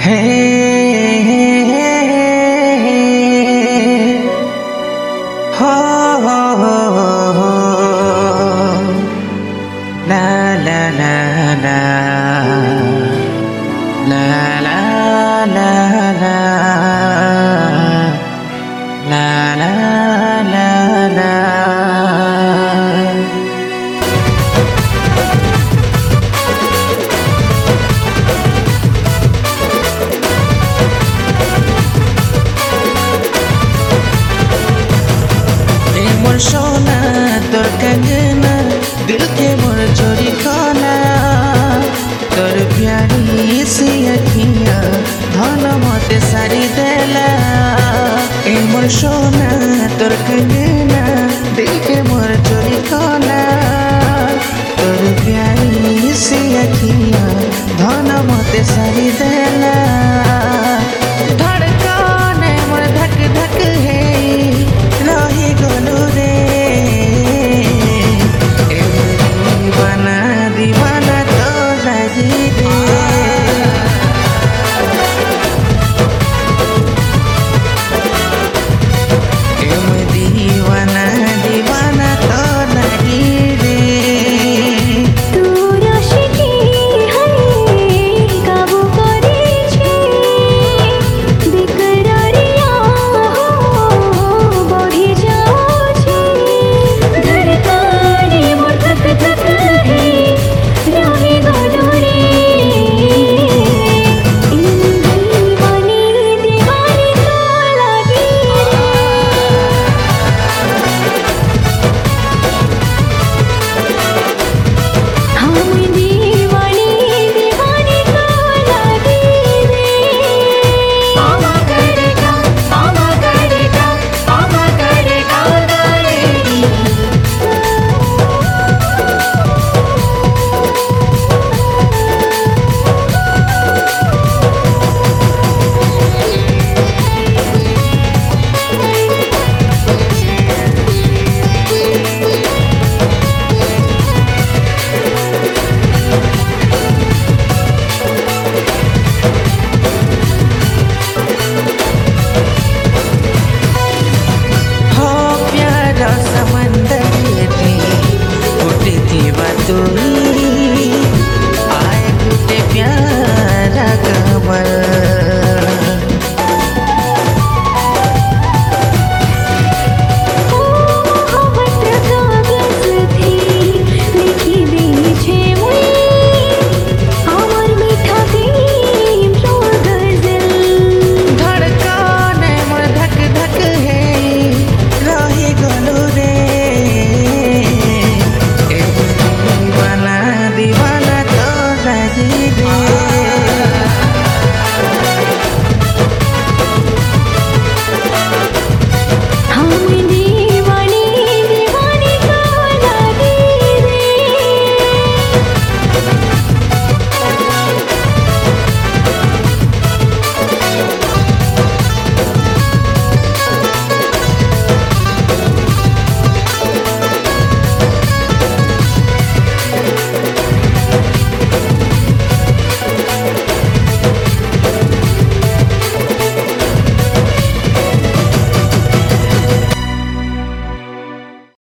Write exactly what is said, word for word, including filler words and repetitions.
हे हो हो हो हो ला ला ला ला ला ला ला ला ला ला ला मोर सोना तोर कंगना दिल के मोर चोरी खाना तोर प्यारी सी अखियाँ धन मते सारी देला ए मोर सोना तोर कंगना दिल के मोर चोरी खाना तोर प्यारी सी अखियाँ धन मते सारी